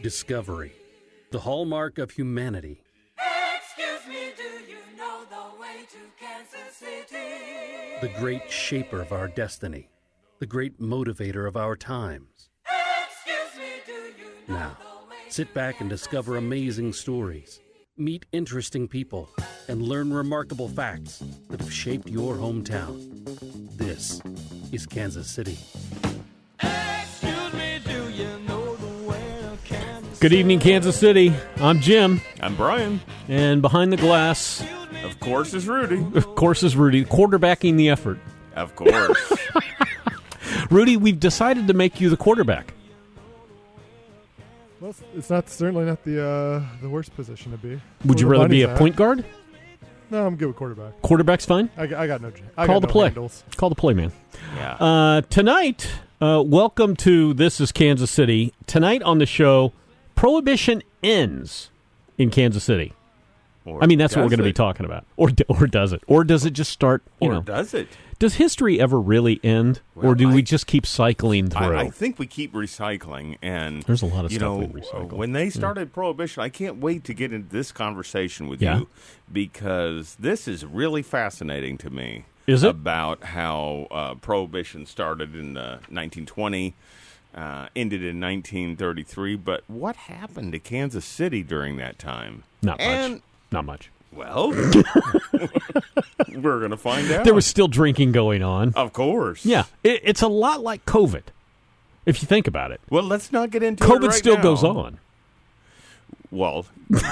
Discovery, the hallmark of humanity. Excuse me, do you know the way to Kansas City? The great shaper of our destiny, the great motivator of our times. Excuse me, do you know Now, the way to sit back and Kansas discover City? amazing stories, meet interesting people, and learn remarkable facts that have shaped your hometown. This is Kansas City. Excuse me, do you know the way to Kansas Good evening, Kansas City. I'm Jim, I'm Brian. and behind the glass, Of course, is Rudy. of course, is Rudy, quarterbacking the effort. Of course. Rudy, we've decided to make you the quarterback. Well, it's certainly not the worst position to be. Would you Where the rather be money's a point at. guard? No, I'm good with quarterback. Quarterback's fine. I got no. I Call got the no play. handles. Call the play, man. Yeah. Tonight, welcome to This is Kansas City. Tonight on the show, Prohibition ends in Kansas City. Or I mean, that's what we're does going to be it? talking about. Or does it? Or does it just start, Or does it? Does history ever really end? or Well, do we I- just keep cycling through? I think we keep recycling, and There's a lot of you stuff know, we recycle. when they started Prohibition, I can't wait to get into this conversation with Yeah? you because this is really fascinating to me. Is it? About how Prohibition started in 1920, ended in 1933, but what happened to Kansas City during that time? Not much. And Not much. well, we're going to find out. There was still drinking going on. Of course. Yeah, it's a lot like COVID, if you think about it. Well, let's not get into it COVID right still now. goes on. Well,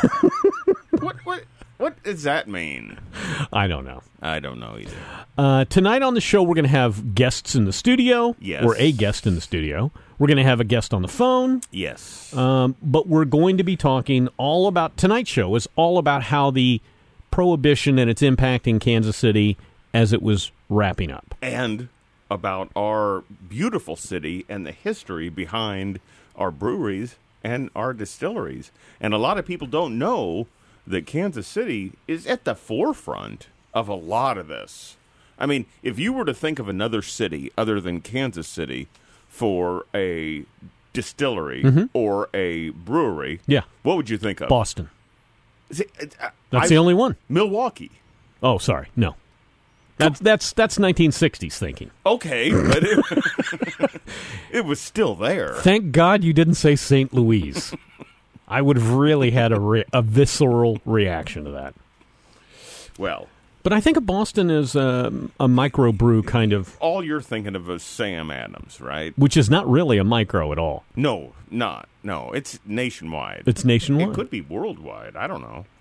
what does that mean? I don't know. I don't know either. Tonight on the show, we're going to have guests in the studio. Yes. Or a guest in the studio. We're going to have a guest on the phone. Yes. But we're going to be talking all about, tonight's show is all about how the Prohibition and its impact in Kansas City as it was wrapping up. And about our beautiful city and the history behind our breweries and our distilleries. And a lot of people don't know that Kansas City is at the forefront of a lot of this. I mean, if you were to think of another city other than Kansas City for a distillery or a brewery, Yeah. what would you think of? Boston. See, That's the only one. Milwaukee. Oh, sorry. No. That's 1960s thinking. Okay, but it was still there. Thank God you didn't say St. Louis. I would have really had a visceral reaction to that. Well, But I think of Boston as a microbrew kind of, all you're thinking of is Sam Adams, right? which is not really a micro at all. No, not. No, it's nationwide. It's nationwide. It could be worldwide. I don't know.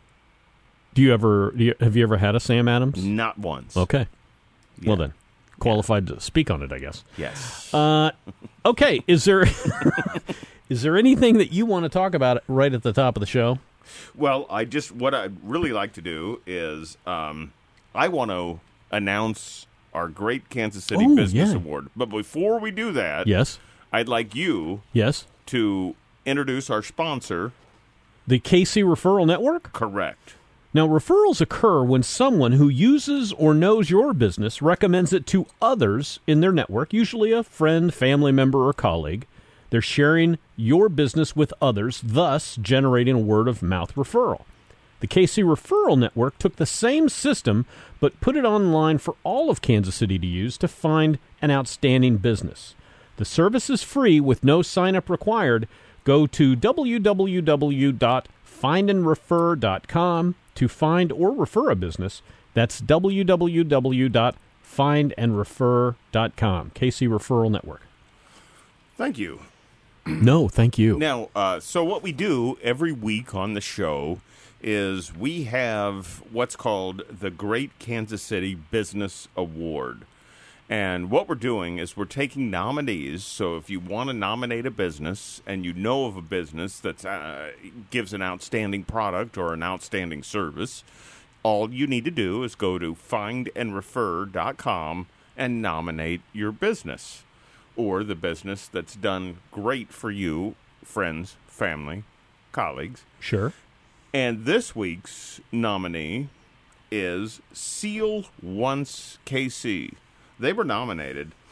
Have you ever had a Sam Adams? Not once. Okay. Yeah. Well then, qualified to speak on it, I guess. Yes. Okay, is there is there anything that you want to talk about right at the top of the show? Well, what I'd really like to do is I want to announce our Great Kansas City Oh, Business yeah. Award. But before we do that, Yes. I'd like you Yes. to introduce our sponsor. The KC Referral Network? Correct. Now, referrals occur when someone who uses or knows your business recommends it to others in their network, usually a friend, family member, or colleague. They're sharing your business with others, thus generating a word-of-mouth referral. The KC Referral Network took the same system, but put it online for all of Kansas City to use to find an outstanding business. The service is free with no sign-up required. Go to www.findandrefer.com to find or refer a business. That's www.findandrefer.com. KC Referral Network. Thank you. No, thank you. Now, so what we do every week on the show is we have what's called the Great Kansas City Business Award. And what we're doing is we're taking nominees. So if you want to nominate a business and you know of a business that gives an outstanding product or an outstanding service, all you need to do is go to findandrefer.com and nominate your business or the business that's done great for you, friends, family, colleagues. Sure. And this week's nominee is Seal Once KC. They were nominated,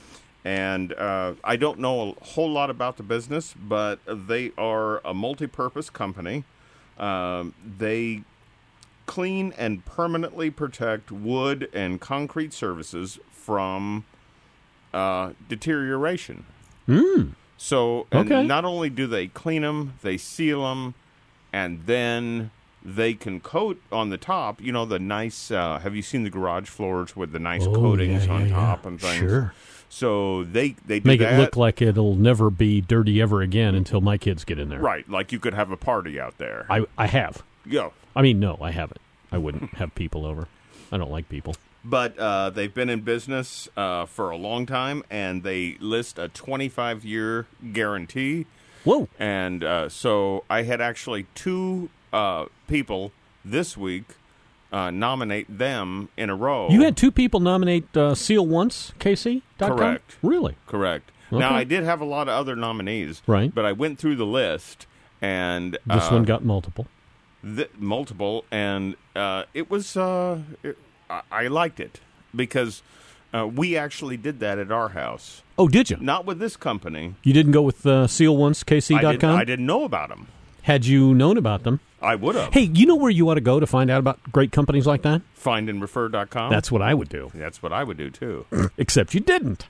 And I don't know a whole lot about the business, but they are a multi-purpose company. They clean and permanently protect wood and concrete surfaces from deterioration. So not only do they clean them, they seal them, and then they can coat on the top, the nice, have you seen the garage floors with the nice coatings on top and things? Sure. So they do Make that. it look like it'll never be dirty ever again until my kids get in there. Right, like you could have a party out there. I have. Yeah. I mean, no, I haven't. I wouldn't have people over. I don't like people. But they've been in business for a long time, and they list a 25-year guarantee. Whoa. And so I had actually two people this week nominate them in a row. You had two people nominate Seal Once, KC.com? Correct. Really? Correct. Okay. Now, I did have a lot of other nominees. Right. But I went through the list, and This one got multiple. multiple, and it was I liked it because we actually did that at our house. Oh, did you? Not with this company. You didn't go with Seal Once, KC.com? I didn't know about them. Had you known about them? I would have. Hey, you know where you ought to go to find out about great companies like that? Findandrefer.com. That's what I would do. That's what I would do, too. Except you didn't.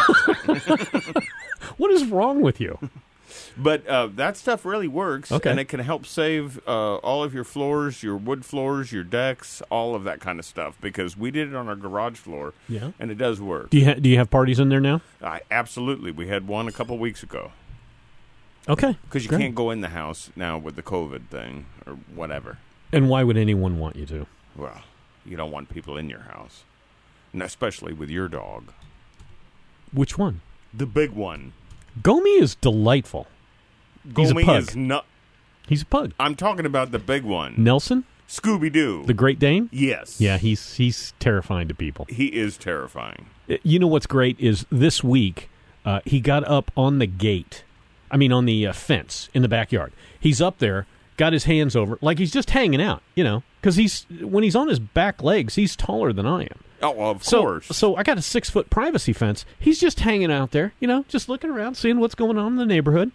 What is wrong with you? But that stuff really works, Okay. and it can help save all of your floors, your wood floors, your decks, all of that kind of stuff, because we did it on our garage floor, Yeah. and it does work. Do you have parties in there now? Absolutely. We had one a couple weeks ago. Okay. Because you great. can't go in the house now with the COVID thing or whatever. And why would anyone want you to? Well, you don't want people in your house, and especially with your dog. Which one? The big one. Gomi is delightful. He's a Gomi pug. is not. He's a pug. I'm talking about the big one. Nelson, Scooby-Doo. the Great Dane? Yes. Yeah, he's terrifying to people. He is terrifying. You know what's great is this week he got up on the gate. I mean, on the fence in the backyard. He's up there, got his hands over, like he's just hanging out, because when he's on his back legs, he's taller than I am. Oh, well, of So, course. so I got a 6-foot privacy fence. He's just hanging out there, just looking around, seeing what's going on in the neighborhood.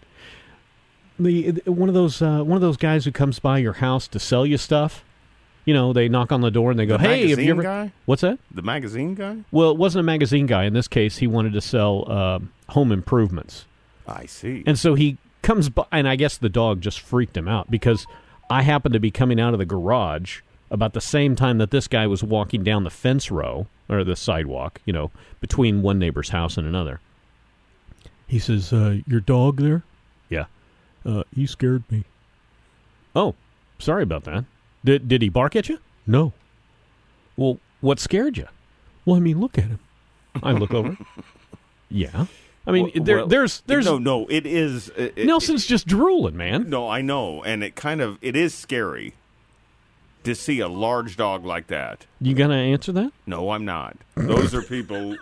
One of those guys who comes by your house to sell you stuff. They knock on the door and they go, The "Hey, have you magazine ever?" guy? What's that? The magazine guy? Well, it wasn't a magazine guy. In this case, he wanted to sell home improvements. I see. And so he comes by, and I guess the dog just freaked him out because I happened to be coming out of the garage about the same time that this guy was walking down the fence row, or the sidewalk, between one neighbor's house and another. He says, "Your dog there?" "Yeah." "He scared me." "Oh, sorry about that. Did he bark at you?" "No." "Well, what scared you?" "Well, I mean, look at him." I look over. "Yeah." I mean, there's No, it is. Nelson's just drooling, man. No, I know, and it is scary to see a large dog like that. You gonna answer that? No, I'm not. Those are people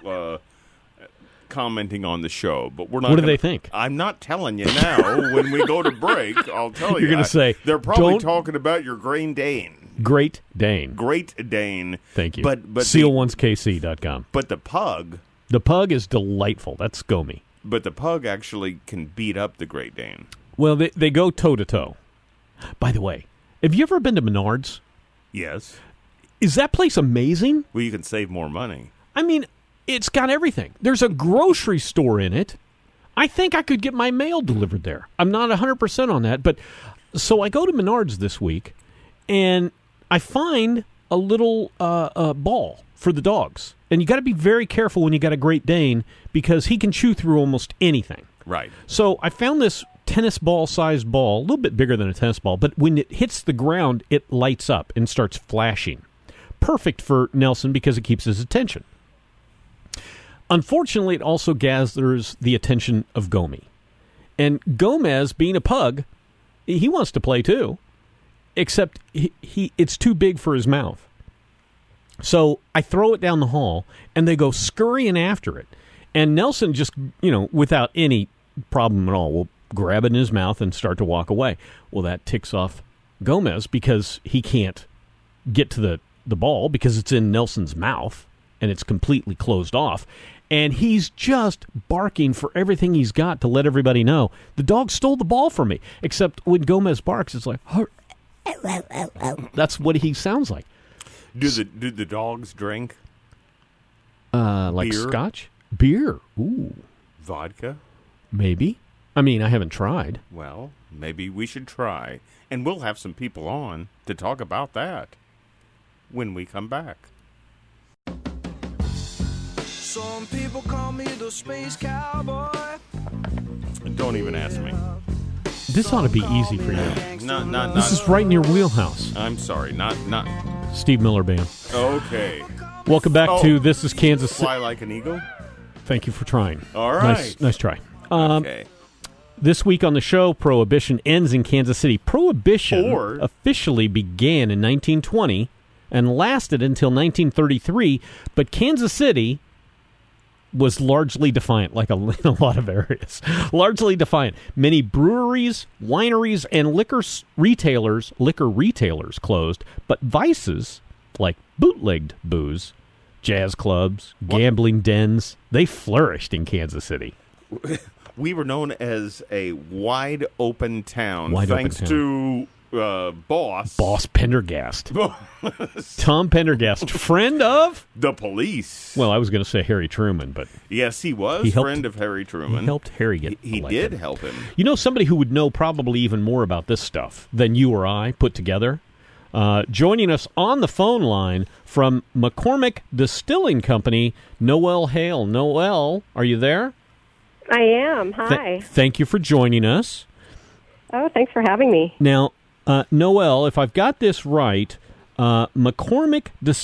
commenting on the show, but we're not. What do they think? I'm not telling you now. When we go to break, I'll tell you. You're gonna say, they're probably "Don't-" talking about your Great Dane. Great Dane. Great Dane. Thank you. But SealOnceKC.com. But the pug. The pug is delightful. That's Gomi. But the pug actually can beat up the Great Dane. Well, they go toe-to-toe. By the way, have you ever been to Menards? Yes. Is that place amazing? Well, you can save more money. I mean, it's got everything. There's a grocery store in it. I think I could get my mail delivered there. I'm not 100% on that. But so I go to Menards this week, and I find a little ball for the dogs. And you got to be very careful when you got a Great Dane because he can chew through almost anything. Right. So I found this tennis ball-sized ball, a little bit bigger than a tennis ball, but when it hits the ground, it lights up and starts flashing. Perfect for Nelson because it keeps his attention. Unfortunately, it also gathers the attention of Gomi. And Gomez, being a pug, he wants to play too, except it's too big for his mouth. So I throw it down the hall, and they go scurrying after it. And Nelson just, without any problem at all, will grab it in his mouth and start to walk away. Well, that ticks off Gomez because he can't get to the ball because it's in Nelson's mouth, and it's completely closed off. and he's just barking for everything he's got to let everybody know. The dog stole the ball from me, except when Gomez barks, it's like, that's what he sounds like. Do the dogs drink? Like beer? Scotch? Beer. Ooh. Vodka? Maybe. I mean, I haven't tried. Well, maybe we should try. And we'll have some people on to talk about that when we come back. Some people call me the space cowboy. Don't even ask me. This ought to be easy for you. Not. This is right in your wheelhouse. I'm sorry. Not. Steve Miller Band. Okay. Welcome back to This is Kansas City. Fly like an eagle. Thank you for trying. All right. Nice try. Okay. This week on the show, Prohibition ends in Kansas City. Prohibition officially began in 1920 and lasted until 1933, but Kansas City was largely defiant, like in a lot of areas. Largely defiant. Many breweries, wineries, and liquor retailers closed, but vices like bootlegged booze, jazz clubs, gambling dens, they flourished in Kansas City. We were known as a wide open town, Thanks to Boss Pendergast. Tom Pendergast, friend of the police. Well, I was going to say Harry Truman, but yes, he was friend of Harry Truman. He helped Harry get He elected. did help him. You know, somebody who would know probably even more about this stuff than you or I put together. Joining us on the phone line from McCormick Distilling Company, Noelle Hale. Noelle, are you there? I am. Hi. Thank you for joining us. Oh, thanks for having me. Now, Noelle, if I've got this right, McCormick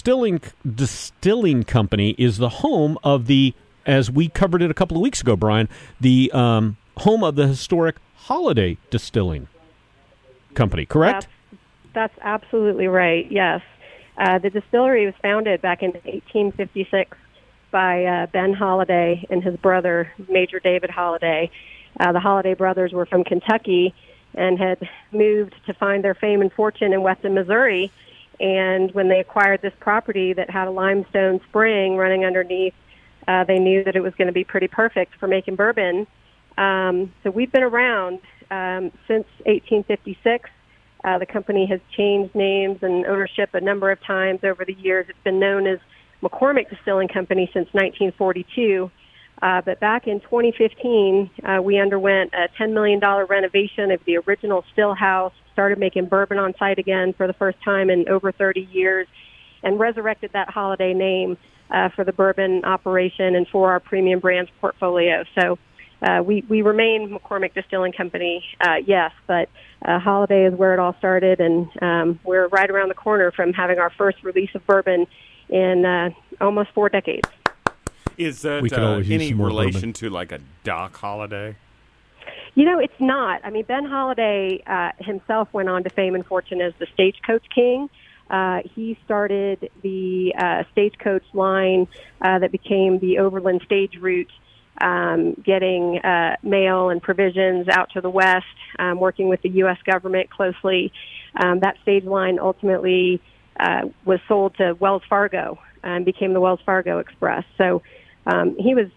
Distilling Company is the home of the, as we covered it a couple of weeks ago, Brian, the home of the historic Holiday Distilling Company, correct? That's absolutely right, yes. The distillery was founded back in 1856 by Ben Holiday and his brother, Major David Holiday. The Holiday brothers were from Kentucky and had moved to find their fame and fortune in Weston, Missouri. And when they acquired this property that had a limestone spring running underneath, they knew that it was going to be pretty perfect for making bourbon. So we've been around since 1856. The company has changed names and ownership a number of times over the years. It's been known as McCormick Distilling Company since 1942. But back in 2015, we underwent a $10 million renovation of the original still house, started making bourbon on site again for the first time in over 30 years, and resurrected that Holiday name for the bourbon operation and for our premium brands portfolio. So we remain McCormick Distilling Company, yes, but Holiday is where it all started, and we're right around the corner from having our first release of bourbon in almost 4 decades. Is that any relation to like a Doc Holiday? You know, it's not. I mean, Ben Holiday himself went on to fame and fortune as the Stagecoach King. He started the Stagecoach line that became the Overland Stage Route, getting mail and provisions out to the West, working with the U.S. government closely. That stage line ultimately was sold to Wells Fargo and became the Wells Fargo Express. So he was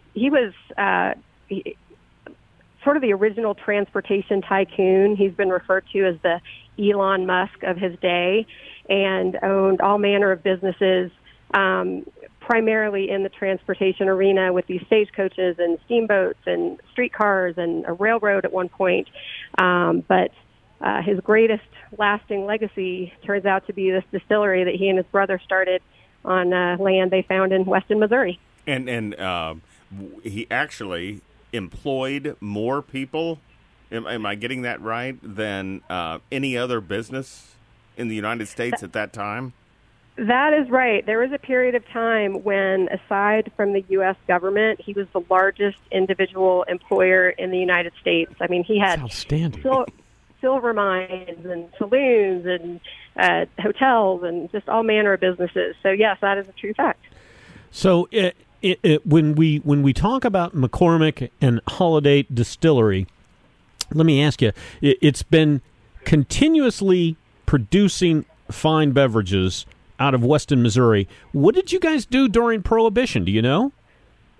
sort of the original transportation tycoon. He's been referred to as the Elon Musk of his day, and owned all manner of businesses, primarily in the transportation arena with these stagecoaches and steamboats and streetcars and a railroad at one point. But his greatest lasting legacy turns out to be this distillery that he and his brother started on land they found in Weston, Missouri. And he actually employed more people, am I getting that right, than any other business in the United States at that time? That is right. There was a period of time when, aside from the U.S. government, he was the largest individual employer in the United States. I mean, he had silver mines and saloons and hotels and just all manner of businesses. So, yes, that is a true fact. So when we talk about McCormick and Holiday Distillery, let me ask you, it's been continuously producing fine beverages out of Weston, Missouri. What did you guys do during Prohibition? Do you know?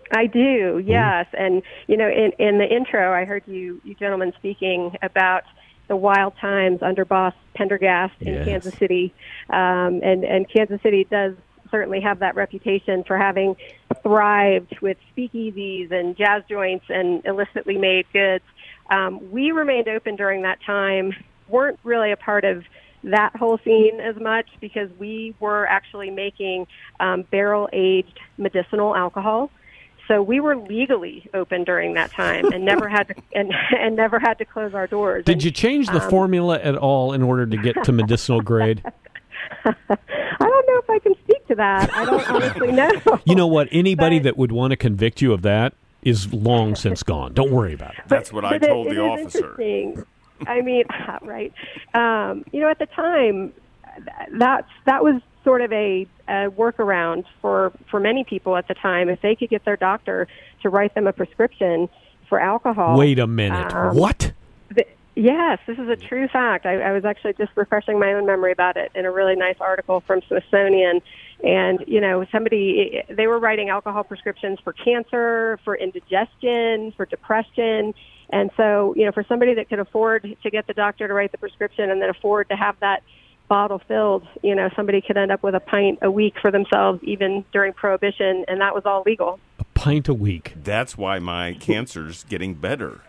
I do, yes. And, in the intro, I heard you gentlemen speaking about the wild times under Boss Pendergast in Kansas City. And Kansas City does certainly have that reputation for having thrived with speakeasies and jazz joints and illicitly made goods. We remained open during that time, weren't really a part of that whole scene as much because we were actually making barrel-aged medicinal alcohol. So we were legally open during that time and never had to and never had to close our doors. Did you change the formula at all in order to get to medicinal grade? I don't know if I can speak to that. I don't honestly know. You know what? Anybody that would want to convict you of that is long since gone. Don't worry about it. That's what I told the officer. Interesting. I mean, right. At the time, that was sort of a workaround for many people at the time. If they could get their doctor to write them a prescription for alcohol. Wait a minute. What? Yes, this is a true fact. I was actually just refreshing my own memory about it in a really nice article from Smithsonian. And, they were writing alcohol prescriptions for cancer, for indigestion, for depression. And so, for somebody that could afford to get the doctor to write the prescription and then afford to have that bottle filled, somebody could end up with a pint a week for themselves, even during Prohibition, and that was all legal. A pint a week. That's why my cancer's getting better.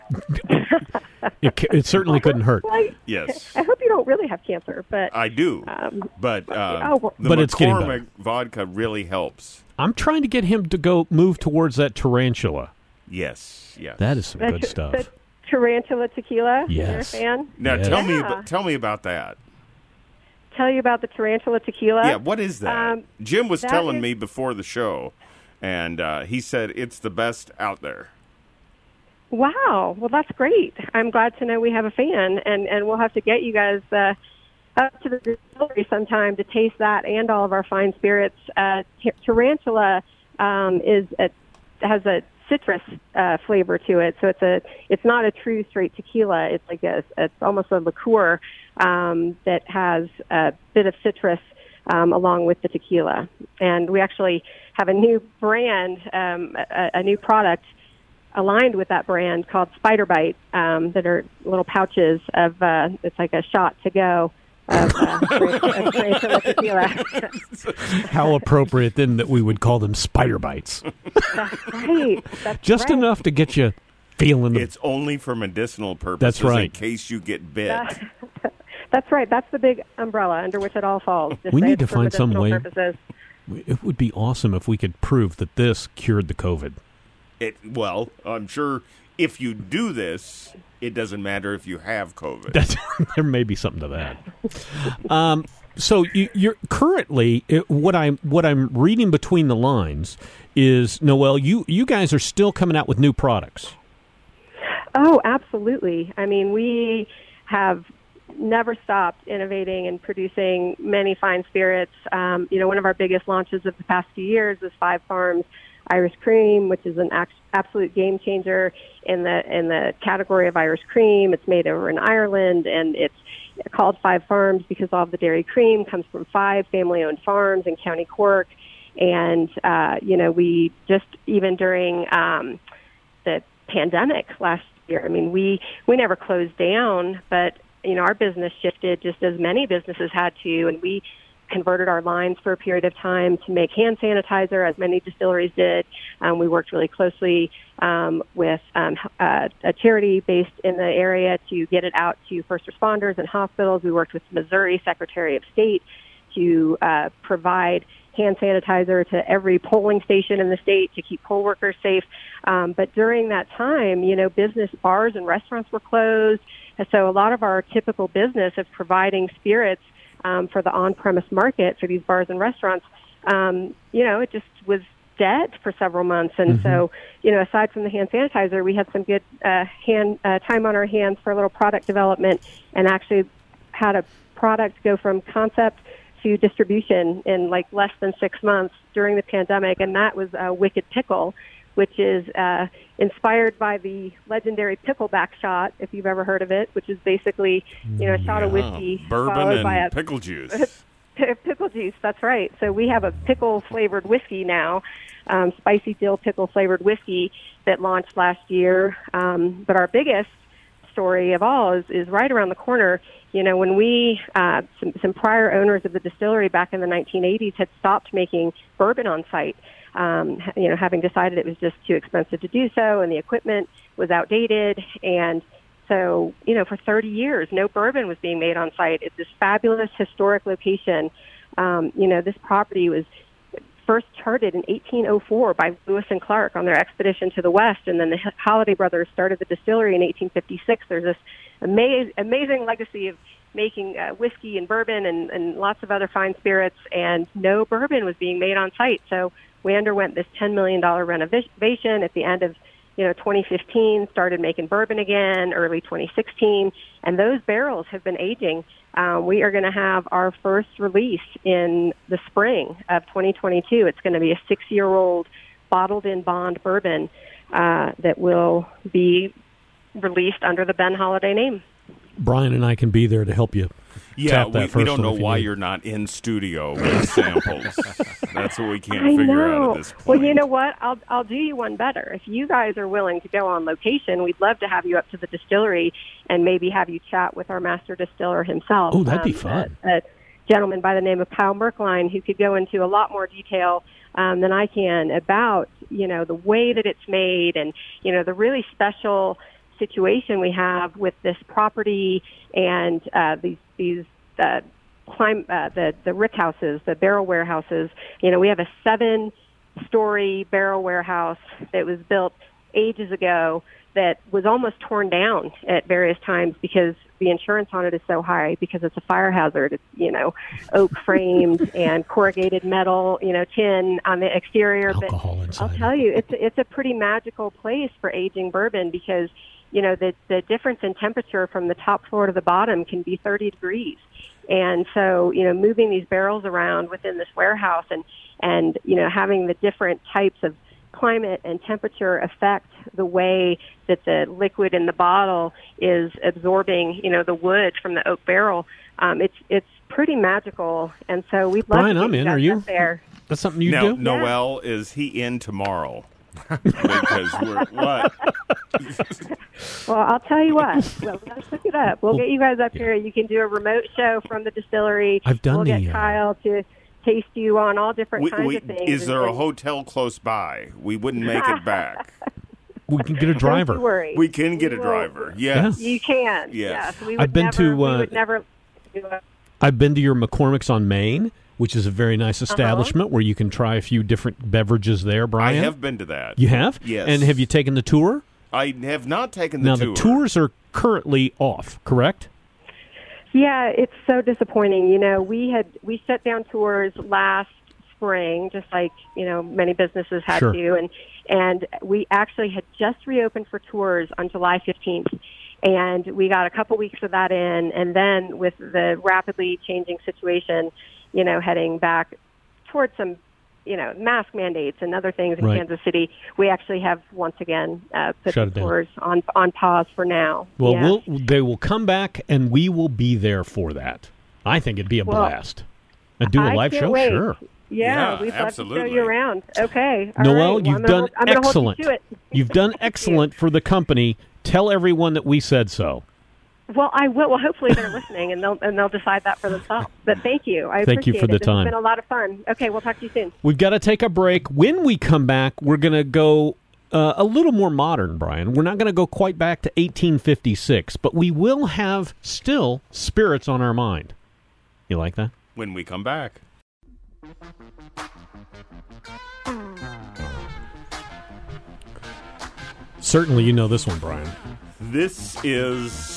It certainly couldn't hurt. Yes. I hope you don't really have cancer, but I do. But the it's getting better. McCormick vodka really helps. I'm trying to get him to move towards that tarantula. Yes. That is some good stuff. The tarantula tequila. Yes. You're a fan? Now Yes. tell me about that. Tell you about the tarantula tequila. Yeah, what is that? Jim was telling me me before the show, and he said it's the best out there. Wow. Well, that's great. I'm glad to know we have a fan, and we'll have to get you guys up to the distillery sometime to taste that and all of our fine spirits. Tarantula has a citrus flavor to it, so it's not a true straight tequila. It's like it's almost a liqueur that has a bit of citrus along with the tequila. And we actually have a new brand, a new product aligned with that brand called Spider Bite, that are little pouches of it's like a shot to go of tarantula tequila. How appropriate then that we would call them Spider Bites. That's right. Just enough to get you feeling. It's only for medicinal purposes. That's right. In case you get bit. That's right. That's the big umbrella under which it all falls. We need to find some way. Purposes. It would be awesome if we could prove that this cured the COVID. Well, I'm sure if you do this, it doesn't matter if you have COVID. There may be something to that. So you're currently what I'm reading between the lines is, Noelle, you guys are still coming out with new products. Oh, absolutely. I mean, we have never stopped innovating and producing many fine spirits. One of our biggest launches of the past few years is Five Farms Irish Cream, which is an absolute game changer in the category of Irish cream. It's made over in Ireland, and it's called Five Farms because all of the dairy cream comes from 5 family-owned farms in County Cork. And, we just, even during the pandemic last year, I mean, we never closed down, but, our business shifted just as many businesses had to, and we converted our lines for a period of time to make hand sanitizer, as many distilleries did. We worked really closely with a charity based in the area to get it out to first responders and hospitals. We worked with the Missouri Secretary of State to provide hand sanitizer to every polling station in the state to keep poll workers safe. But during that time, business bars and restaurants were closed. And so a lot of our typical business of providing spirits for the on-premise market for these bars and restaurants, it just was dead for several months. And so, aside from the hand sanitizer, we had some good time on our hands for a little product development, and actually had a product go from concept to distribution in like less than 6 months during the pandemic. And that was Wicked Pickle, which is inspired by the legendary pickleback shot, if you've ever heard of it, which is basically, a shot of whiskey bourbon followed by and pickle juice. Pickle juice, that's right. So we have a pickle-flavored whiskey now spicy dill pickle flavored whiskey that launched last year. But our biggest story of all is right around the corner. You know, when we, some prior owners of the distillery back in the 1980s had stopped making bourbon on site, you know, having decided it was just too expensive to do so and the equipment was outdated. And so, you know, for 30 years, no bourbon was being made on site. It's this fabulous historic location. You know, this property was first charted in 1804 by Lewis and Clark on their expedition to the West, and then the Holiday brothers started the distillery in 1856. There's this amazing legacy of making whiskey and bourbon and lots of other fine spirits, and no bourbon was being made on site. So we underwent this $10 million renovation at the end of 2015, started making bourbon again, early 2016, and those barrels have been aging. We are going to have our first release in the spring of 2022. It's going to be a 6-year-old bottled-in bond bourbon that will be released under the Ben Holiday name. Brian and I can be there to help you. Yeah, tap that first we don't know one why need. you're not in studio with samples. That's what we can't I figure know. out at this point. Well, you know what? I'll do you one better. If you guys are willing to go on location, we'd love to have you up to the distillery and maybe have you chat with our master distiller himself. Oh, that'd be fun. A gentleman by the name of Kyle Merkline, who could go into a lot more detail than I can about, the way that it's made and, the really special situation we have with this property and these the rick houses, the barrel warehouses. We have a 7-story barrel warehouse that was built ages ago that was almost torn down at various times because the insurance on it is so high because it's a fire hazard. It's, oak framed and corrugated metal, tin on the exterior. Alcohol but inside. I'll tell you, it's a pretty magical place for aging bourbon because the difference in temperature from the top floor to the bottom can be 30 degrees. And so, moving these barrels around within this warehouse and having the different types of climate and temperature affect the way that the liquid in the bottle is absorbing, the wood from the oak barrel, it's pretty magical. And so we'd love Brian, to I'm get in. you Are guys you? up there. That's something you Now, do? Noel, is he in tomorrow? Because we're what? Well, I'll tell you what. Well, let's hook it up. We'll get you guys up here. You can do a remote show from the distillery. I've done We'll the, get Kyle to taste you on all different kinds of things. Is there a And- hotel close by? We wouldn't make it back. We can get a Don't driver. you worry. We can get a will. driver. Yes. You can. Yes. Yes. We would I've been never, to, we would never do it. I've been to your McCormick's on Main, which is a very nice establishment where you can try a few different beverages there, I Brian. have been to that. You have? Yes. And have you taken the tour? I have not taken Now, the tour. the tours are currently off, correct? Yeah, it's so disappointing. We shut down tours last spring, just like many businesses had Sure. to, and we actually had just reopened for tours on July 15th, and we got a couple weeks of that in, and then with the rapidly changing situation, heading back towards some mask mandates and other things in Right. Kansas City, we actually have once again put Shut the it down. tours on pause for now. Well, Yeah. they will come back, and we will be there for that. I think it'd be a Well, blast. And do a I live can't show? wait. Sure. Yeah, Yeah, we'd love to show absolutely. you around. Okay. All Noel, right. you've I'm done gonna excellent. Hold you to it. You've done excellent for the company. Tell everyone that we said so. Well, I will. Well, hopefully they're listening and they'll decide that for themselves. But thank you. I Thank you appreciate for the it. This time. has been a lot of fun. Okay, we'll talk to you soon. We've got to take a break. When we come back, we're going to go a little more modern, Brian. We're not going to go quite back to 1856, but we will have still spirits on our mind. You like that? When we come back. Certainly you know this one, Brian. This is...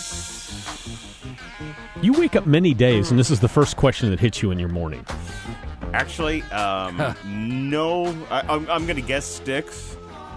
You wake up many days, and this is the first question that hits you in your morning. Actually, no. I'm going to guess Styx.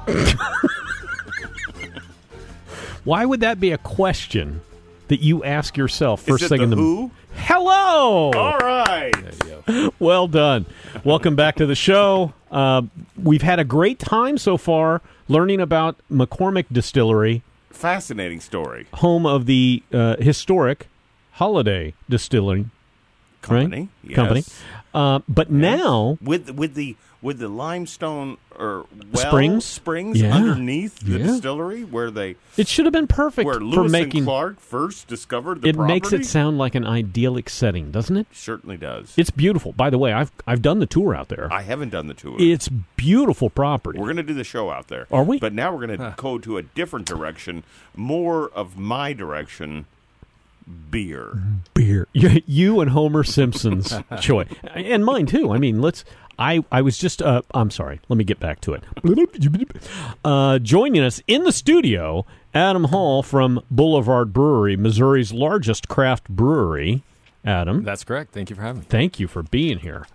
Why would that be a question that you ask yourself first Is it thing in the the Who? Hello! All right. Well done. Welcome back to the show. We've had a great time so far learning about McCormick Distillery, Fascinating story. home of the historic Holiday Distilling Company, right? yes. Company. But now with the limestone or springs Yeah. underneath the Yeah. distillery where it should have been perfect where for Lewis making. and Clark first discovered the It property. makes it sound like an idyllic setting, doesn't it? Certainly does. It's beautiful. By the way, I've done the tour out there. I haven't done the tour. It's beautiful property. We're going to do the show out there. Are we? But now we're going to go to a different direction, more of my direction, beer. Beer. You and Homer Simpson's choice. And mine, too. I mean, I was just, I'm sorry. Let me get back to it. Joining us in the studio, Adam Hall from Boulevard Brewery, Missouri's largest craft brewery. Adam. That's correct. Thank you for having me. Thank you for being here.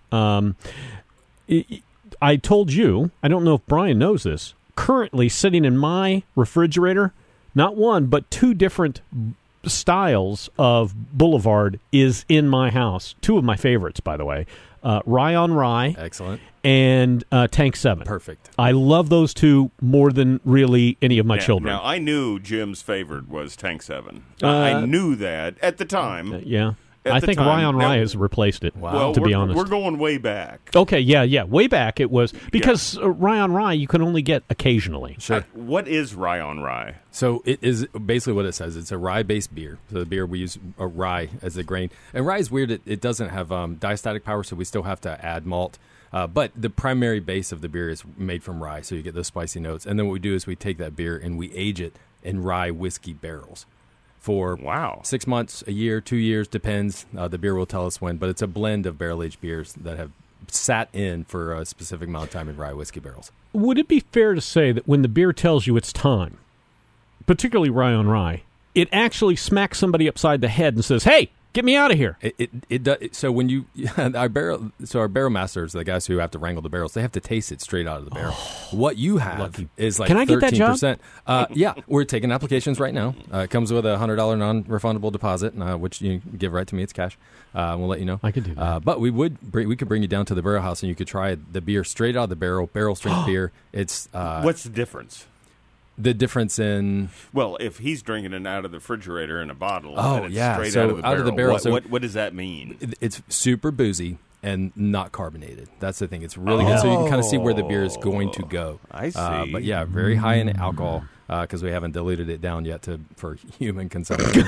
I told you, I don't know if Brian knows this, currently sitting in my refrigerator, not one, but two different styles of Boulevard is in my house. Two of my favorites, by the way. Rye on Rye. Excellent. And Tank 7. Perfect. I love those two more than really any of my children. Now, I knew Jim's favorite was Tank 7. I knew that at the time. Yeah. At I the think time. Rye on Now- Rye has replaced it, Well, to be honest. we're going way back. Okay, yeah. Way back it was, because Rye on Rye you can only get occasionally. Sure. What is Rye on Rye? So it is basically what it says. It's a rye-based beer. So the beer, we use a rye as a grain. And rye is weird. It doesn't have diastatic power, so we still have to add malt. But the primary base of the beer is made from rye, so you get those spicy notes. And then what we do is we take that beer and we age it in rye whiskey barrels for 6 months, a year, 2 years, depends. The beer will tell us when. But it's a blend of barrel-aged beers that have sat in for a specific amount of time in rye whiskey barrels. Would it be fair to say that when the beer tells you it's time, particularly Rye on Rye, it actually smacks somebody upside the head and says, "Hey, get me out of here"? It does. So when you our barrel masters, the guys who have to wrangle the barrels, they have to taste it straight out of the barrel. What you have is like Can I get that job? 13%. Yeah, we're taking applications right now. It comes with a $100 non-refundable deposit, which you can give right to me. It's cash. We'll let you know. I could do that. But we could bring you down to the barrel house and you could try the beer straight out of the barrel strength beer. It's What's the difference? The difference in Well, if he's drinking it out of the refrigerator in a bottle, Oh, and it's yeah, straight so out of the barrel. so- What does that mean? it's super boozy and not carbonated. That's the thing. It's really good. So you can kind of see where the beer is going to go. I see. But yeah, very high in alcohol because we haven't diluted it down yet for human consumption.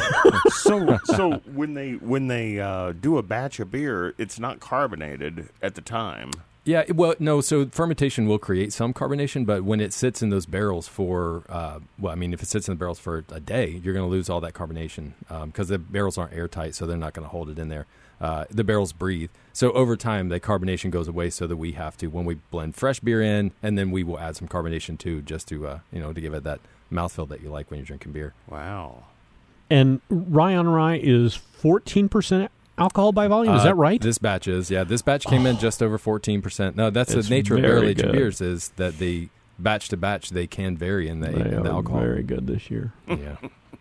So when they do a batch of beer, it's not carbonated at the time. Yeah, well, no. So fermentation will create some carbonation, but when it sits in those barrels for, if it sits in the barrels for a day, you're going to lose all that carbonation because the barrels aren't airtight, so they're not going to hold it in there. The barrels breathe. So over time, the carbonation goes away so that we have to, when we blend fresh beer in, and then we will add some carbonation too, just to, to give it that mouthfeel that you like when you're drinking beer. Wow. And Rye on Rye is 14% alcohol by volume. Is that right? This batch is, yeah. This batch came in just over 14%. No, that's the It's nature of very barrel-aged good. beers is that the batch to batch, they can vary in the alcohol. Very good this year. Yeah.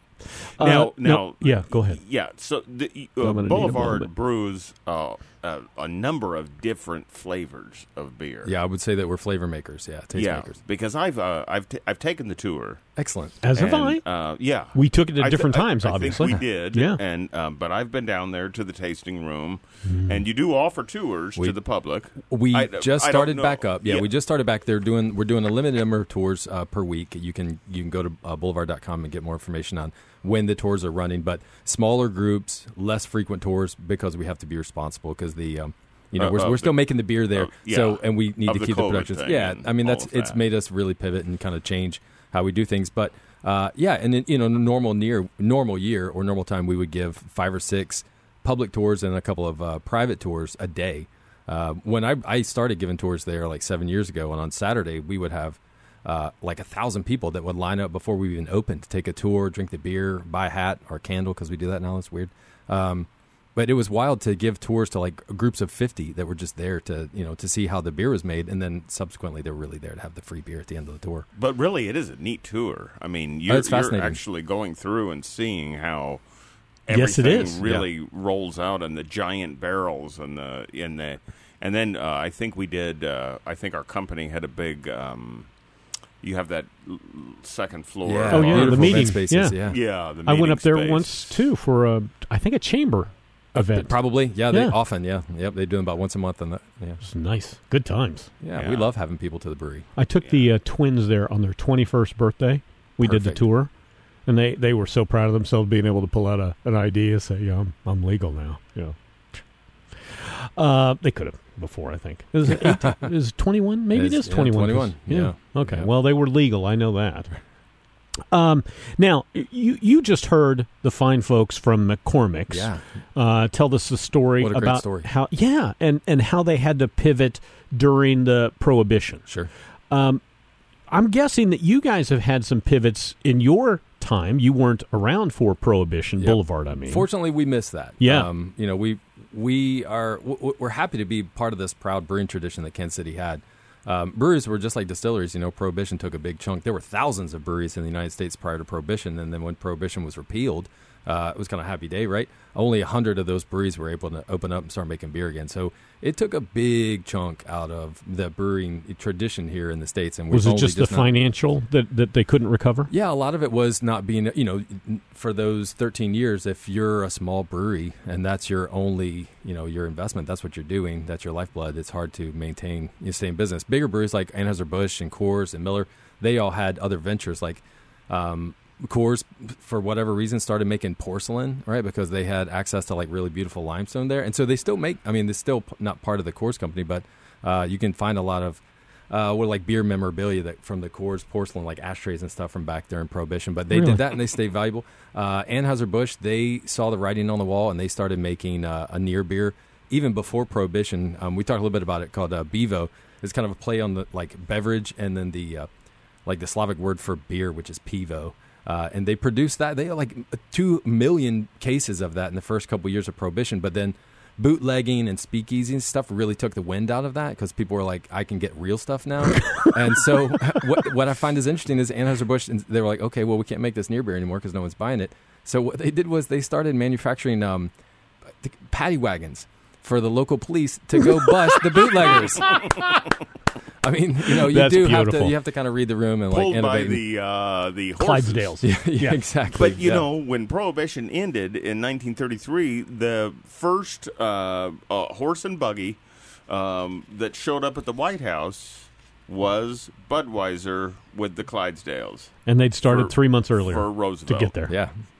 Now, yeah, go ahead. Yeah, so the I'm gonna need a Boulevard moment. brews a number of different flavors of beer. Yeah, I would say that we're flavor makers. Yeah, taste makers. Because I've taken the tour. Excellent. As have I. Yeah, We took it at different I times, think obviously. we did. Yeah. and but I've been down there to the tasting room, and you do offer tours to the public. We I just don't started know. back up. Yeah, we just started back there. We're doing a limited number of tours per week. You can go to boulevard.com and get more information on when the tours are running. But smaller groups, less frequent tours because we have to be responsible because we're still making the beer there. yeah. So and we need Of to the keep the COVID productions. thing Yeah, and I mean all it's of that. made us really pivot and kind of change how we do things. But yeah, and in a normal year or normal time, we would give 5 or 6 public tours and a couple of private tours a day. When I started giving tours there like 7 years ago, and on Saturday we would have like 1,000 people that would line up before we even opened to take a tour, drink the beer, buy a hat or a candle because we do that now. It's weird. But it was wild to give tours to like groups of 50 that were just there to see how the beer was made, and then subsequently they were really there to have the free beer at the end of the tour. But really, it is a neat tour. I mean, you're It's fascinating. actually going through and seeing how Yes, it everything is. really rolls out in the giant barrels and then I think we did. I think our company had a big. You have that second floor. Oh, yeah, the beautiful meeting event spaces, yeah. Yeah, the I went meeting up there space. once too for I think a chamber event. Probably, yeah. They Yeah. often, yeah. Yep, they do them about once a month. And yeah. It's nice. Good times. Yeah, we love having people to the brewery. I took the twins there on their 21st birthday. We did the Perfect. tour, and they were so proud of themselves being able to pull out an ID and say, "Yeah, I'm legal now." They could have before, I think. Is it 18? Is it 21? Maybe it is 21. 21. Yeah. Okay. Yeah. Well, they were legal. I know that. Now, you just heard the fine folks from McCormick's tell us the story What a great about story. how and how they had to pivot during the Prohibition. Sure. I'm guessing that you guys have had some pivots in your time. You weren't around for Prohibition Boulevard, I mean. Fortunately, we missed that. Yeah. We're happy to be part of this proud brewing tradition that Kansas City had. Breweries were just like distilleries. Prohibition took a big chunk. There were thousands of breweries in the United States prior to Prohibition, and then when Prohibition was repealed, it was kind of a happy day, right? Only 100 of those breweries were able to open up and start making beer again. So it took a big chunk out of the brewing tradition here in the States. And was it just the financial that they couldn't recover? Yeah, a lot of it was not being, for those 13 years, if you're a small brewery and that's your only, your investment, that's what you're doing, that's your lifeblood, it's hard to maintain, stay in business. Bigger breweries like Anheuser-Busch and Coors and Miller, they all had other ventures like Coors, for whatever reason, started making porcelain, right? Because they had access to like really beautiful limestone there. And so they still make, they're still not part of the Coors company, but you can find a lot of like beer memorabilia from the Coors porcelain, like ashtrays and stuff from back there in Prohibition. But they did that and they stayed valuable. Anheuser-Busch, they saw the writing on the wall and they started making a near beer even before Prohibition. We talked a little bit about it called Bevo. It's kind of a play on the like beverage and then the Slavic word for beer, which is pivo. And they produced that. They had like 2 million cases of that in the first couple of years of Prohibition. But then bootlegging and speakeasy and stuff really took the wind out of that because people were like, I can get real stuff now. And so what I find is interesting is Anheuser-Busch, they were like, okay, well, we can't make this near beer anymore because no one's buying it. So what they did was they started manufacturing paddy wagons for the local police to go bust the bootleggers. You have to kind of read the room and pulled like by innovate. the horses. Clydesdales. Yeah, exactly. But when Prohibition ended in 1933, the first horse and buggy that showed up at the White House was Budweiser with the Clydesdales. And they'd started 3 months earlier for Roosevelt to get there.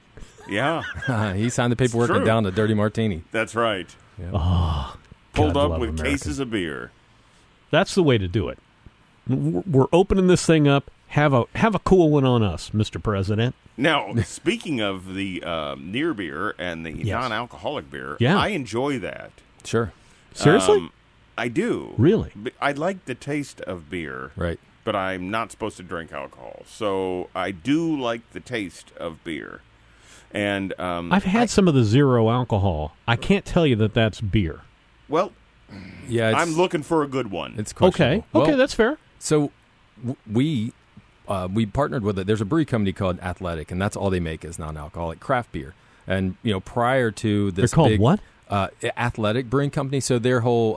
Yeah. He signed the paperwork and down a dirty martini. That's right. Yeah. Oh, Pulled God, up love with America. cases of beer. That's the way to do it. We're opening this thing up. Have a cool one on us, Mr. President. Now, speaking of the near beer and the non-alcoholic beer, I enjoy that. Sure. Seriously? I do. Really? I like the taste of beer. Right. But I'm not supposed to drink alcohol. So I do like the taste of beer. And I've had some of the zero alcohol. I can't tell you that that's beer. Well, yeah, I'm looking for a good one. It's questionable. Okay, well, that's fair. So we partnered with it. There's a brewery company called Athletic, and that's all they make is non-alcoholic craft beer. And prior to this, they're called big, what? Athletic Brewing Company. So their whole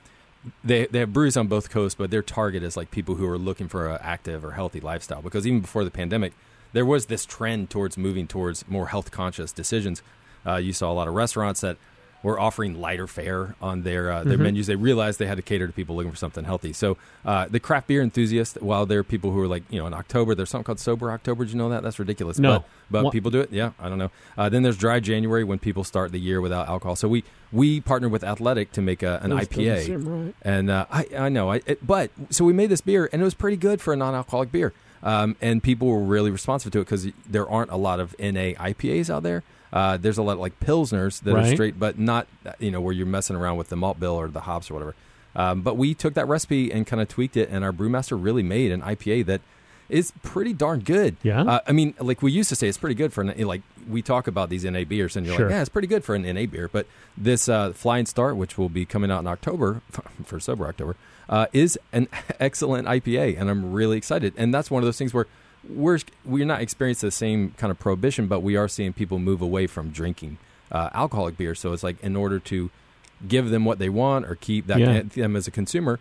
they have breweries on both coasts, but their target is like people who are looking for an active or healthy lifestyle. Because even before the pandemic, there was this trend towards moving towards more health conscious decisions. You saw a lot of restaurants that were offering lighter fare on their menus. They realized they had to cater to people looking for something healthy. So the craft beer enthusiasts, while there are people who are like, in October, there's something called Sober October. Did you know that? That's ridiculous. No. But people do it. Yeah, I don't know. Then there's Dry January when people start the year without alcohol. So we partnered with Athletic to make an IPA. Doesn't seem right. And I know. So we made this beer, and it was pretty good for a non-alcoholic beer. And people were really responsive to it because there aren't a lot of NA IPAs out there. There's a lot of like Pilsners that are straight, but not, where you're messing around with the malt bill or the hops or whatever. But we took that recipe and kind of tweaked it, and our brewmaster really made an IPA that is pretty darn good. Yeah. Like we used to say, it's pretty good for like we talk about these NA beers, and you're like, yeah, it's pretty good for an NA beer. But this Flying Start, which will be coming out in October for Sober October, is an excellent IPA, and I'm really excited. And that's one of those things where we're not experiencing the same kind of prohibition, but we are seeing people move away from drinking alcoholic beer. So it's like in order to give them what they want or keep that them as a consumer,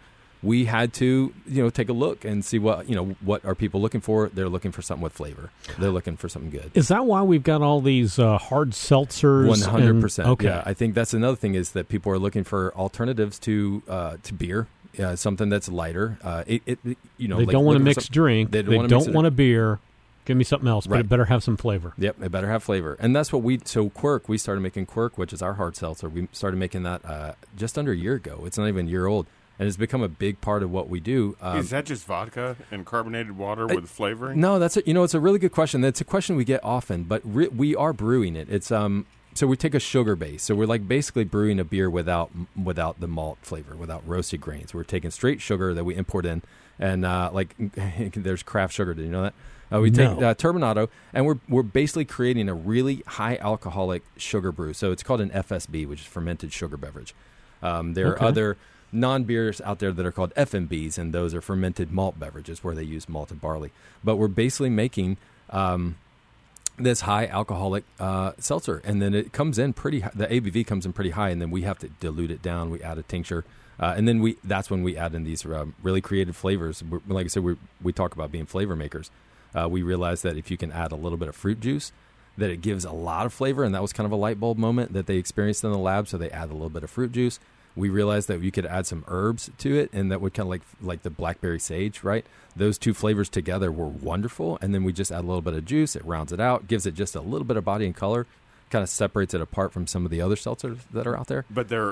we had to, take a look and see what are people looking for. They're looking for something with flavor. They're looking for something good. Is that why we've got all these hard seltzers? 100%. Okay. Yeah, I think that's another thing is that people are looking for alternatives to beer, something that's lighter. They don't want a mixed drink. They don't want a beer. Give me something else, but Right. it better have some flavor. Yep, it better have flavor. And that's what we started making Quirk, which is our hard seltzer. We started making that just under a year ago. It's not even a year old. And it's become a big part of what we do. Is that just vodka and carbonated water with flavoring? No, that's it's a really good question. That's a question we get often, but we are brewing it. It's so we take a sugar base. So we're like basically brewing a beer without the malt flavor, without roasted grains. We're taking straight sugar that we import in, and there's craft sugar. Did you know that? We take turbinado, and we're basically creating a really high alcoholic sugar brew. So it's called an FSB, which is fermented sugar beverage. There are other non-beers out there that are called FMBs, and those are fermented malt beverages where they use malted barley. But we're basically making this high alcoholic seltzer, and then it comes in pretty high. The ABV comes in pretty high, and then we have to dilute it down. We add a tincture, and then that's when we add in these really creative flavors. Like I said, we talk about being flavor makers. We realized that if you can add a little bit of fruit juice, that it gives a lot of flavor, and that was kind of a light bulb moment that they experienced in the lab, so they add a little bit of fruit juice. We realized that you could add some herbs to it, and that would kind of like the blackberry sage, right? Those two flavors together were wonderful, and then we just add a little bit of juice. It rounds it out, gives it just a little bit of body and color, kind of separates it apart from some of the other seltzers that are out there. But they're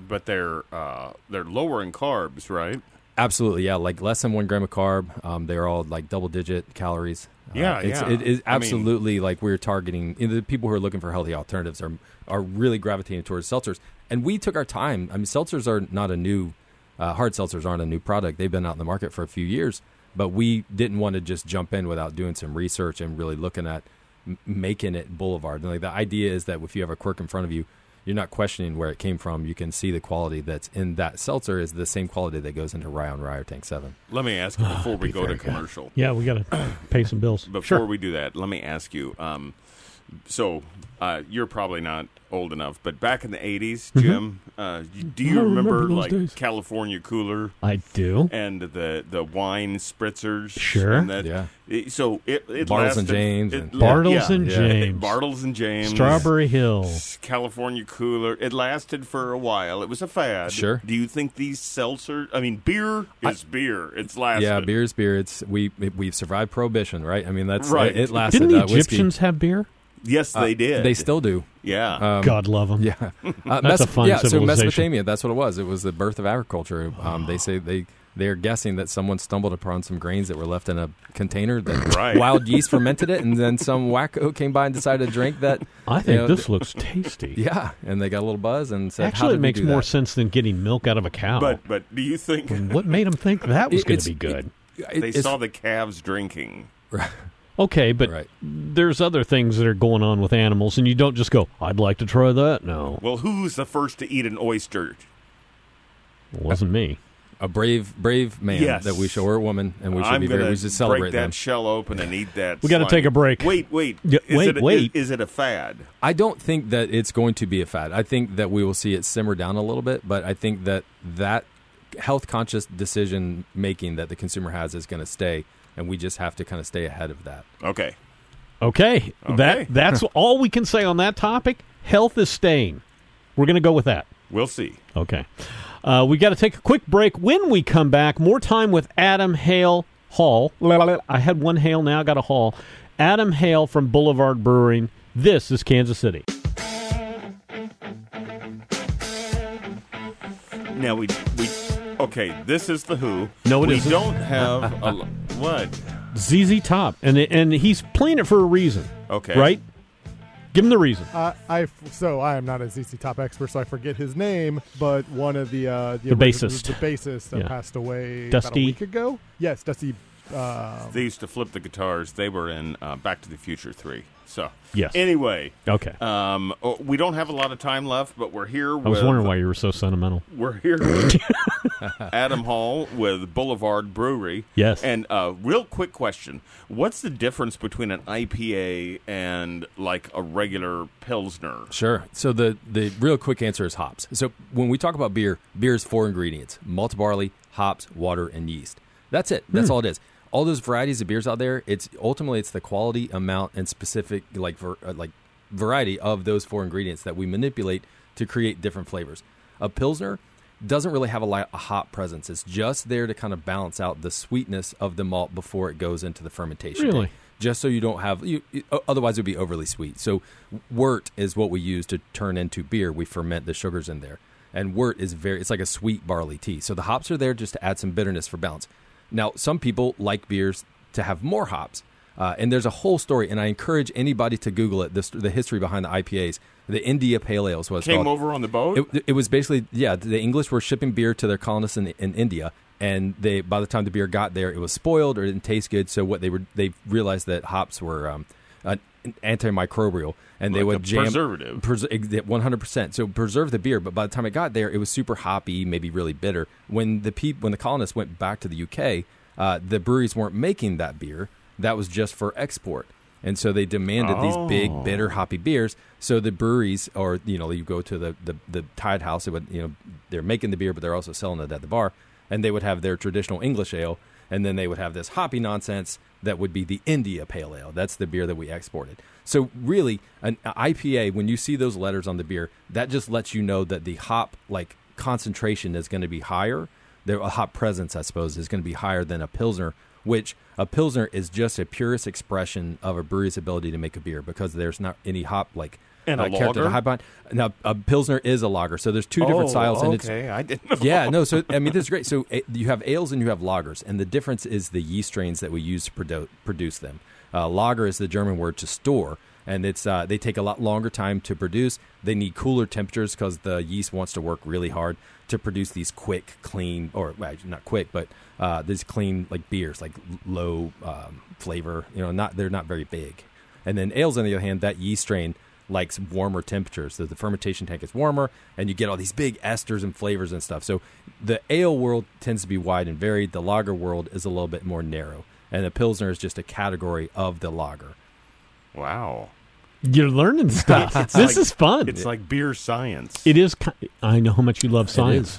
lower in carbs, right? Absolutely, yeah, like less than 1 gram of carb. They're all like double-digit calories. It is absolutely like we're targeting the people who are looking for healthy alternatives are really gravitating towards seltzers. And we took our time. I mean, seltzers are not a new hard seltzers aren't a new product. They've been out in the market for a few years, but we didn't want to just jump in without doing some research and really looking at making it Boulevard. And like the idea is that if you have a Quirk in front of you, you're not questioning where it came from. You can see the quality that's in that seltzer is the same quality that goes into Rye on Rye or Tank 7. Let me ask you before we go to commercial. Yeah, we got to pay some bills. Before we do that, let me ask you. So you're probably not old enough, but back in the 80s, Jim, do you remember like days. California Cooler? I do. And the wine spritzers? Sure. And that, yeah. So it Bartles and James. Bartles and James. Bartles and James. Strawberry Hill. California Cooler. It lasted for a while. It was a fad. Sure. Do you think these seltzers, I mean, beer is beer. It's lasted. Yeah, beer is beer. We've survived Prohibition, right? I mean, that's right. It lasted. Didn't the Egyptians have beer? Yes, they did. They still do. Yeah. God love them. Yeah. That's a fun civilization. So Mesopotamia, that's what it was. It was the birth of agriculture. They say they are guessing that someone stumbled upon some grains that were left in a container that wild yeast fermented it, and then some wacko came by and decided to drink that. I think this looks tasty. Yeah, and they got a little buzz and said, actually, how did it makes we do more that? sense than getting milk out of a cow. But do you think... What made them think that was going to be good? They saw the calves drinking. Okay, but there's other things that are going on with animals, and you don't just go, I'd like to try that. No. Well, who's the first to eat an oyster? It wasn't me. A brave man that we show, or a woman, and we should we should celebrate break that them. shell open and eat that. We got to take a break. Wait. Is it a fad? I don't think that it's going to be a fad. I think that we will see it simmer down a little bit, but I think that health conscious decision making that the consumer has is going to stay. And we just have to kind of stay ahead of that. Okay. That's all we can say on that topic. Health is staying. We're going to go with that. We'll see. Okay. We got to take a quick break. When we come back, more time with Adam Hale Hall. I had one Hale, now I got a Hall. Adam Hale from Boulevard Brewing. This is Kansas City. Now okay, this is the Who. No, it isn't. We don't have what? ZZ Top, and he's playing it for a reason. Okay, right? Give him the reason. I am not a ZZ Top expert, so I forget his name. But one of the bassist passed away Dusty. about a week ago. Yes, Dusty. They used to flip the guitars. They were in Back to the Future 3. So yes. Anyway, okay. We don't have a lot of time left, but we're here. I was wondering why you were so sentimental. We're here with Adam Hall with Boulevard Brewery. Yes. And real quick question: what's the difference between an IPA and like a regular Pilsner? Sure. So the real quick answer is hops. So when we talk about beer is 4 ingredients: malt barley, hops, water, and yeast. That's it. That's all it is. All those varieties of beers out there, it's the quality, amount, and specific variety of those 4 ingredients that we manipulate to create different flavors. A Pilsner doesn't really have a hop presence. It's just there to kind of balance out the sweetness of the malt before it goes into the fermentation. Really? Tank. Just so you don't have, otherwise it would be overly sweet. So wort is what we use to turn into beer. We ferment the sugars in there. And wort is it's like a sweet barley tea. So the hops are there just to add some bitterness for balance. Now, some people like beers to have more hops. And there's a whole story, and I encourage anybody to Google it, the history behind the IPAs. The India Pale Ale is what it's called. Came over on the boat? It was basically, the English were shipping beer to their colonists in India, and by the time the beer got there, it was spoiled or it didn't taste good, so they realized that hops were antimicrobial, and they would jam preservative. 100%. So preserve the beer, but by the time it got there, it was super hoppy, maybe really bitter. When the colonists went back to the UK, the breweries weren't making that beer. That was just for export. And so they demanded these big, bitter, hoppy beers. So the breweries, or you go to the Tide House, they're making the beer, but they're also selling it at the bar, and they would have their traditional English ale, and then they would have this hoppy nonsense that would be the India Pale Ale. That's the beer that we exported. So really, an IPA, when you see those letters on the beer, that just lets you know that the hop concentration is going to be higher. The hop presence, I suppose, is going to be higher than a Pilsner, which a Pilsner is just a purest expression of a brewery's ability to make a beer because there's not any hop and a lager? Now, a Pilsner is a lager, so there's 2 different styles. And okay, I didn't know. Yeah, no, so, this is great. So you have ales and you have lagers, and the difference is the yeast strains that we use to produce them. Lager is the German word to store, and it's they take a lot longer time to produce. They need cooler temperatures because the yeast wants to work really hard to produce these quick, clean, or not quick, but these clean beers, low flavor. They're not very big. And then ales, on the other hand, that yeast strain likes warmer temperatures. So the fermentation tank is warmer, and you get all these big esters and flavors and stuff. So the ale world tends to be wide and varied. The lager world is a little bit more narrow, and the Pilsner is just a category of the lager. Wow. You're learning stuff. This is fun. It's like beer science. It is. I know how much you love science.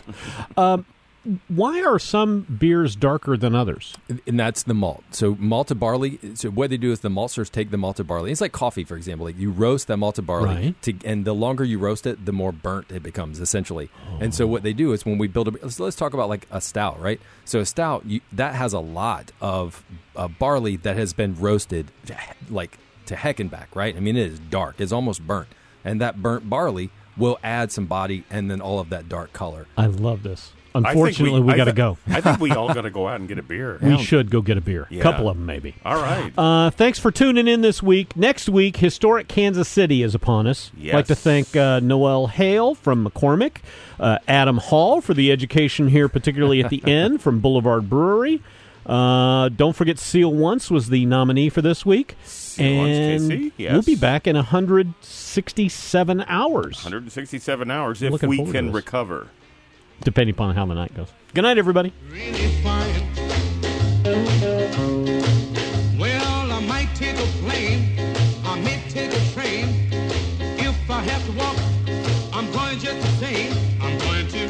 Why are some beers darker than others? And that's the malt. So malted barley. So what they do is the maltsters take the malted barley. It's like coffee, for example. You roast that malted barley, and the longer you roast it, the more burnt it becomes, essentially. Oh. And so what they do is when we build let's talk about a stout, right? So a stout that has a lot of barley that has been roasted, to heck and back, right? I mean, it is dark. It's almost burnt. And that burnt barley will add some body and then all of that dark color. I love this. Unfortunately, we got to go. I think we all got to go out and get a beer. We should go get a beer. A couple of them, maybe. All right. Thanks for tuning in this week. Next week, historic Kansas City is upon us. Yes. I'd like to thank Noel Hale from McCormick, Adam Hall for the education here, particularly at the end from Boulevard Brewery. Don't forget Seal Once was the nominee for this week. And yes. We'll be back in 167 hours. 167 hours if we can recover. Depending upon how the night goes. Good night, everybody. Really fine. Well, I might take a plane. I may take a train. If I have to walk, I'm going just the same. I'm going to